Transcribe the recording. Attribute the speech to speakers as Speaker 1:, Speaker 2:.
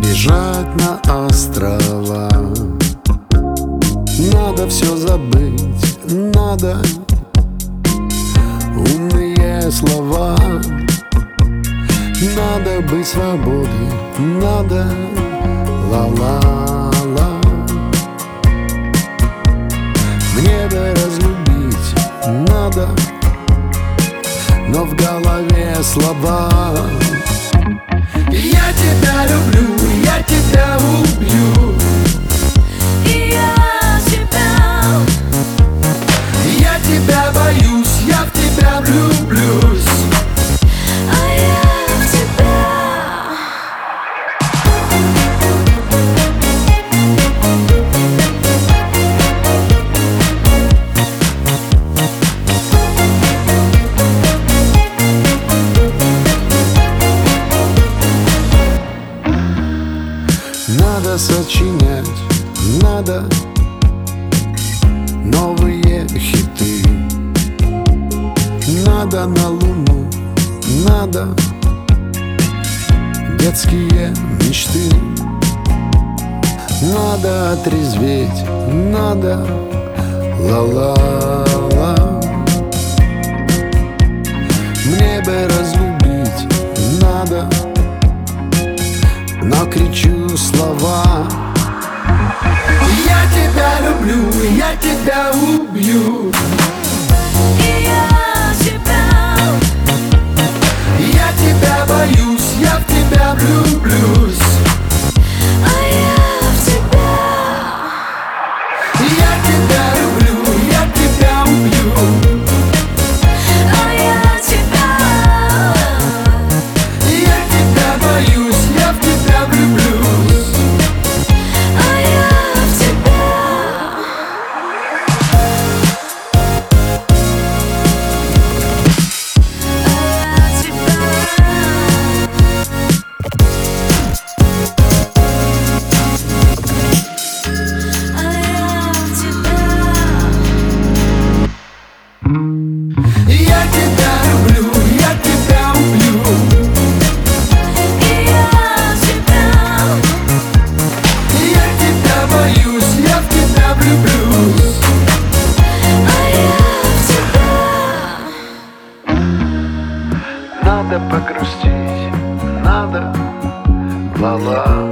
Speaker 1: бежать на острова. Надо все забыть, надо умные слова. Надо быть свободой, надо ла-ла-ла. Мне бы разлюбить надо, но в голове слова. Я тебя люблю, я тебя убью.
Speaker 2: И я
Speaker 1: тебя боюсь, я в тебя влюблюсь.
Speaker 2: А я в тебя.
Speaker 1: Надо сочинять, надо новые хиты. Надо на луну, надо детские мечты. Надо отрезветь, надо ла-ла-ла. Мне бы разлюбить надо, но кричу слова. Я тебя люблю, я тебя убью.
Speaker 2: И
Speaker 1: Я тебя боюсь, я в тебя влюблюсь.
Speaker 2: а я в тебя.
Speaker 1: Я тебя люблю, я тебя убью.
Speaker 2: А я тебя.
Speaker 1: Я тебя боюсь, я в тебя влюблюсь.
Speaker 2: А я в тебя.
Speaker 1: Я тебя люблю, я тебя убью. Я тебя боюсь, я в тебя влюблюсь. Надо погрустить, надо ла-ла.